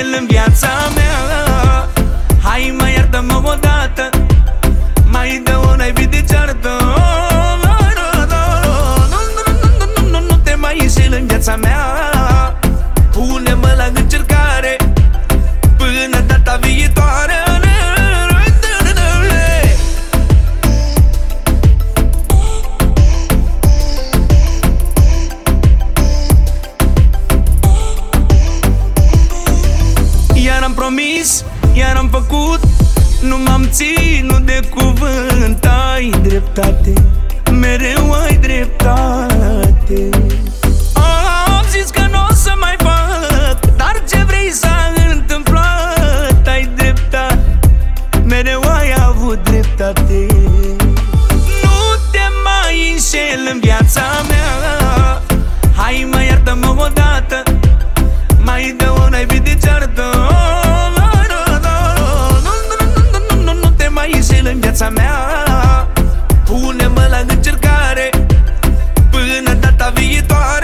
înșel în viața mea. Hai mai iartă-mă odată, mai dă-o naibii de ceartă. Nu te mai înșel în viața mea. Pune-mă la încercare până data viitoare. Iar am promis, iar am făcut, nu m-am ținut de cuvânt. Ai dreptate, mereu ai dreptate. Am zis că n-o să mai fac, dar ce vrei s-a întâmplat. Ai dreptate, mereu ai avut dreptate. Nu te mai înșel în viața mea. Hai mai iartă-mă odată, mai dă-o naibii de ceartă. Nu te mai înșel în viața mea. Pune-mă la încercare până data viitoare.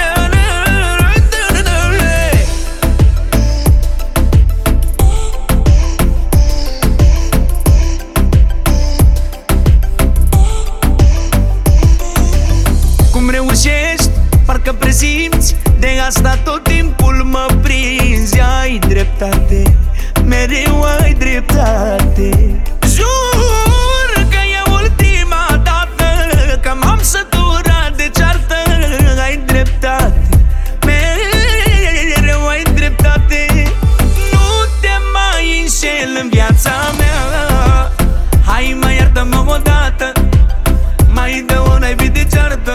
Cum reușești, parcă presimți, de asta tot timpul mă prinzi. Ai dreptate, mereu ai dreptate. Jur că e ultima dată că m-am săturat de ceartă. Ai dreptate, mereu ai dreptate. Nu te mai înșel în viața mea. Hai mai iartă-mă odată, mai dă-o naibii de ceartă.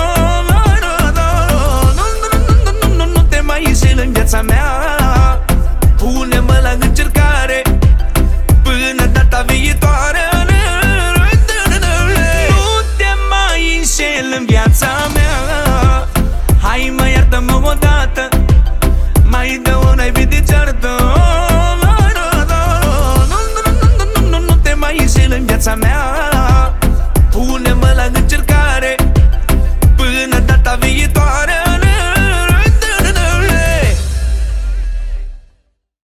Nu te mai înșel în viața mea. Pune-mă la încercare până data viitoare. Nu te mai înșel în viața mea. Hai mai iartă-mă odată, mai dă-o naibii de ceartă. Nu te mai înșel în viața mea.